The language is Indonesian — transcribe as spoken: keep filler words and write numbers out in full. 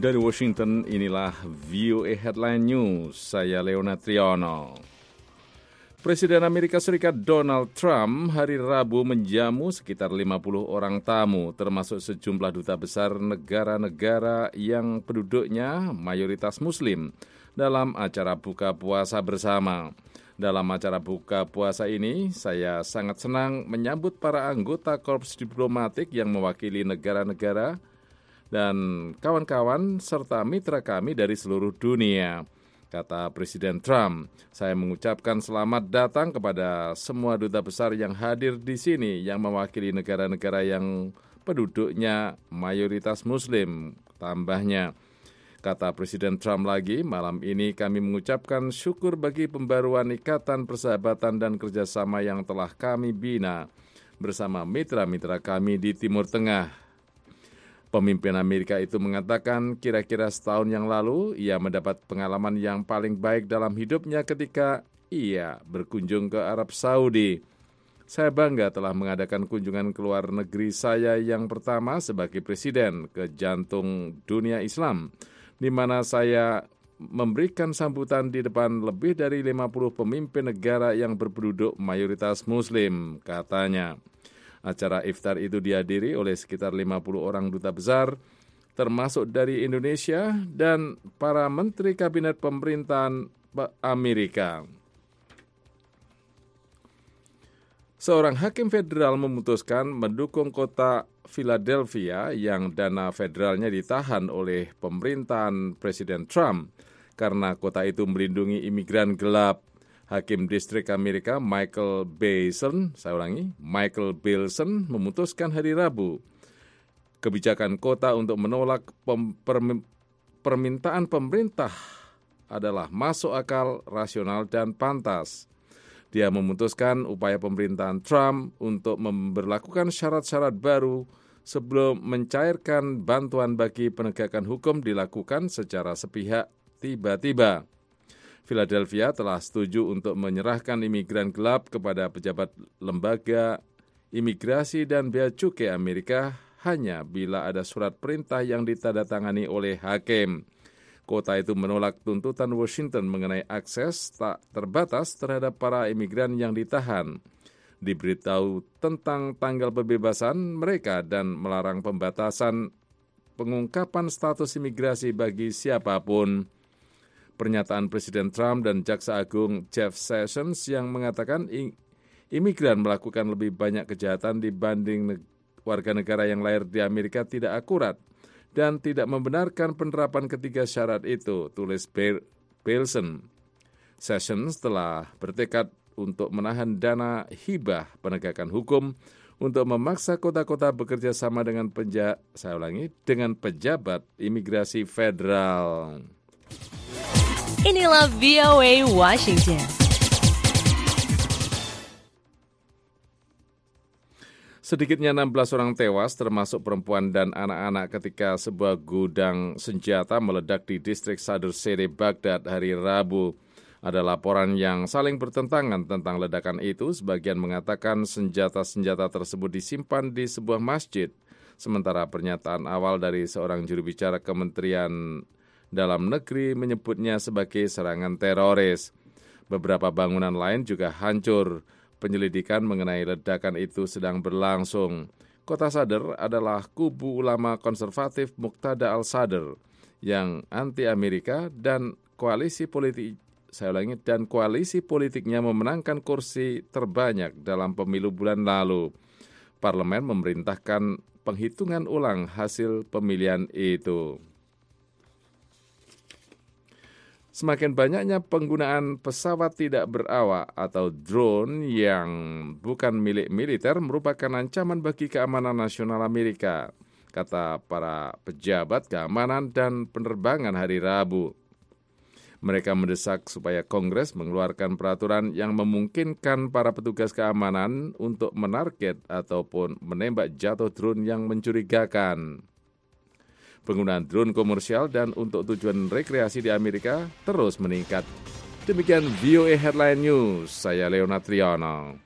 Dari Washington, inilah V O A Headline News. Saya Leona Triano. Presiden Amerika Serikat Donald Trump hari Rabu menjamu sekitar lima puluh orang tamu, termasuk sejumlah duta besar negara-negara yang penduduknya mayoritas Muslim, dalam acara buka puasa bersama. Dalam acara buka puasa ini, saya sangat senang menyambut para anggota korps diplomatik yang mewakili negara-negara dan kawan-kawan serta mitra kami dari seluruh dunia, kata Presiden Trump. Saya mengucapkan selamat datang kepada semua duta besar yang hadir di sini yang mewakili negara-negara yang penduduknya mayoritas Muslim, tambahnya. Kata Presiden Trump lagi, malam ini kami mengucapkan syukur bagi pembaruan ikatan persahabatan dan kerjasama yang telah kami bina bersama mitra-mitra kami di Timur Tengah. Pemimpin Amerika itu mengatakan kira-kira setahun yang lalu ia mendapat pengalaman yang paling baik dalam hidupnya ketika ia berkunjung ke Arab Saudi. Saya bangga telah mengadakan kunjungan ke luar negeri saya yang pertama sebagai presiden ke jantung dunia Islam, di mana saya memberikan sambutan di depan lebih dari lima puluh pemimpin negara yang berpenduduk mayoritas Muslim, katanya. Acara iftar itu dihadiri oleh sekitar lima puluh orang duta besar, termasuk dari Indonesia dan para menteri kabinet pemerintahan Amerika. Seorang hakim federal memutuskan mendukung kota Philadelphia yang dana federalnya ditahan oleh pemerintahan Presiden Trump karena kota itu melindungi imigran gelap. Hakim Distrik Amerika Michael Bilson, saya ulangi, Michael Bilson memutuskan hari Rabu kebijakan kota untuk menolak pem- per- permintaan pemerintah adalah masuk akal, rasional, dan pantas. Dia memutuskan upaya pemerintahan Trump untuk memberlakukan syarat-syarat baru sebelum mencairkan bantuan bagi penegakan hukum dilakukan secara sepihak tiba-tiba. Philadelphia telah setuju untuk menyerahkan imigran gelap kepada pejabat lembaga imigrasi dan bea cukai Amerika hanya bila ada surat perintah yang ditandatangani oleh hakim. Kota itu menolak tuntutan Washington mengenai akses tak terbatas terhadap para imigran yang ditahan. Diberitahu tentang tanggal pembebasan mereka dan melarang pembatasan pengungkapan status imigrasi bagi siapapun. Pernyataan Presiden Trump dan Jaksa Agung Jeff Sessions yang mengatakan imigran melakukan lebih banyak kejahatan dibanding warga negara yang lahir di Amerika tidak akurat dan tidak membenarkan penerapan ketiga syarat itu, tulis Bilson. Sessions telah bertekad untuk menahan dana hibah penegakan hukum untuk memaksa kota-kota bekerja sama dengan penja- saya ulangi, dengan pejabat imigrasi federal. Inilah V O A Washington. Sedikitnya enam belas orang tewas termasuk perempuan dan anak-anak ketika sebuah gudang senjata meledak di distrik Sadr City, Baghdad hari Rabu. Ada laporan yang saling bertentangan tentang ledakan itu. Sebagian mengatakan senjata-senjata tersebut disimpan di sebuah masjid. Sementara pernyataan awal dari seorang juru bicara Kementerian Dalam Negeri menyebutnya sebagai serangan teroris. Beberapa bangunan lain juga hancur. Penyelidikan mengenai ledakan itu sedang berlangsung. Kota Sadr adalah kubu ulama konservatif Muqtada al-Sadr yang anti-Amerika dan koalisi politik saya ulangi dan koalisi politiknya memenangkan kursi terbanyak dalam pemilu bulan lalu. Parlemen memerintahkan penghitungan ulang hasil pemilihan itu. Semakin banyaknya penggunaan pesawat tidak berawak atau drone yang bukan milik militer merupakan ancaman bagi keamanan nasional Amerika, kata para pejabat keamanan dan penerbangan hari Rabu. Mereka mendesak supaya Kongres mengeluarkan peraturan yang memungkinkan para petugas keamanan untuk menarget ataupun menembak jatuh drone yang mencurigakan. Penggunaan drone komersial dan untuk tujuan rekreasi di Amerika terus meningkat. Demikian V O A Headline News, saya Leona Triano.